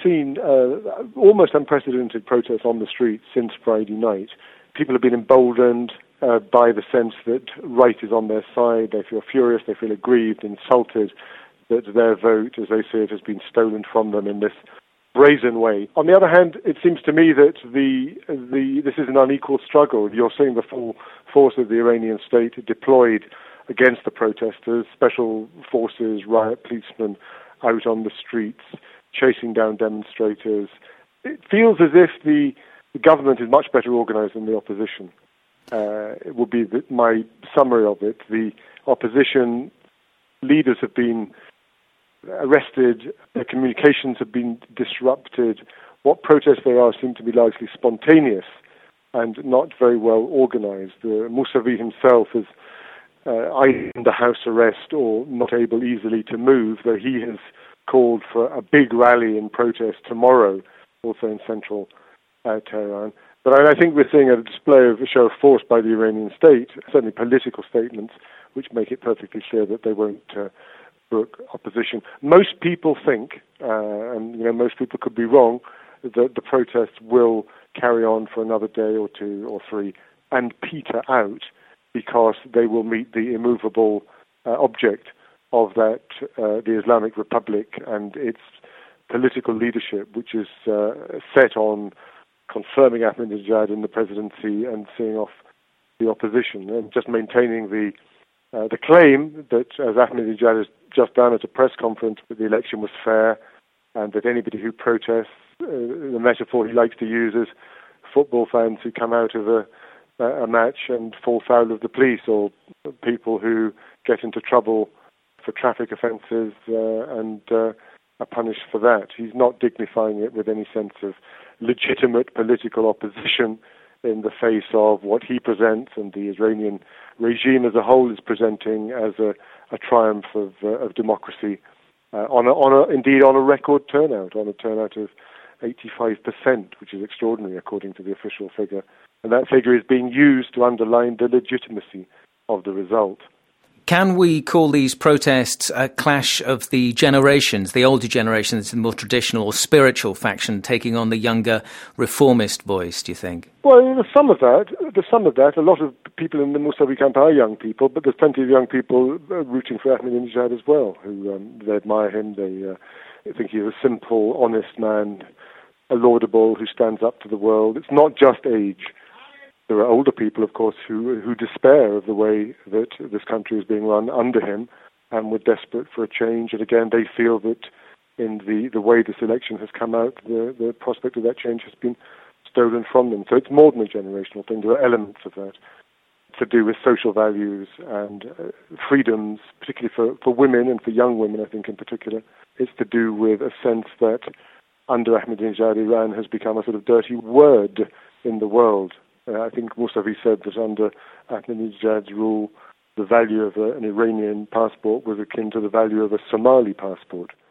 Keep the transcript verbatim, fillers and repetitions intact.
seen uh, almost unprecedented protests on the streets since Friday night. People have been emboldened uh, by the sense that right is on their side. They feel furious, they feel aggrieved, insulted that their vote, as they say it, has been stolen from them in this brazen way. On the other hand, it seems to me that the the this is an unequal struggle. You're seeing the full force of the Iranian state deployed against the protesters, special forces, riot policemen out on the streets, chasing down demonstrators. It feels as if the, the government is much better organized than the opposition. Uh, it would be the, my summary of it. The opposition leaders have been arrested, their communications have been disrupted. What protests there are seem to be largely spontaneous and not very well organized. Uh, Mousavi himself is uh, either under house arrest or not able easily to move, though he has called for a big rally in protest tomorrow, also in central uh, Tehran. But I, I think we're seeing a display of a show of force by the Iranian state, certainly political statements, which make it perfectly clear that they won't uh, brook opposition. Most people think, uh, and you know, most people could be wrong, that the protests will carry on for another day or two or three and peter out because they will meet the immovable uh, object of that, uh, the Islamic Republic and its political leadership, which is uh, set on confirming Ahmadinejad in the presidency and seeing off the opposition and just maintaining the uh, the claim that, as Ahmadinejad has just done at a press conference, that the election was fair and that anybody who protests, uh, the metaphor he likes to use is football fans who come out of a, a match and fall foul of the police, or people who get into trouble for traffic offences uh, and uh, are punished for that. He's not dignifying it with any sense of legitimate political opposition in the face of what he presents and the Iranian regime as a whole is presenting as a, a triumph of, uh, of democracy, uh, on, a, on a, indeed on a record turnout, on a turnout of eighty-five percent, which is extraordinary according to the official figure. And that figure is being used to underline the legitimacy of the result. Can we call these protests a clash of the generations, the older generations, the more traditional or spiritual faction taking on the younger reformist voice, do you think? Well, there's some of that. There's some of that. A lot of people in the Mousavi camp are young people, but there's plenty of young people rooting for Ahmadinejad as well, who um, they admire him. They uh, think he's a simple, honest man, a laudable, who stands up to the world. It's not just age. There are older people, of course, who who despair of the way that this country is being run under him and were desperate for a change. And again, they feel that in the, the way this election has come out, the, the prospect of that change has been stolen from them. So it's more than a generational thing. There are elements of that to do with social values and uh, freedoms, particularly for, for women and for young women, I think in particular. It's to do with a sense that under Ahmadinejad, Iran has become a sort of dirty word in the world. Uh, I think Mousavi said that under Ahmadinejad's rule, the value of a, an Iranian passport was akin to the value of a Somali passport.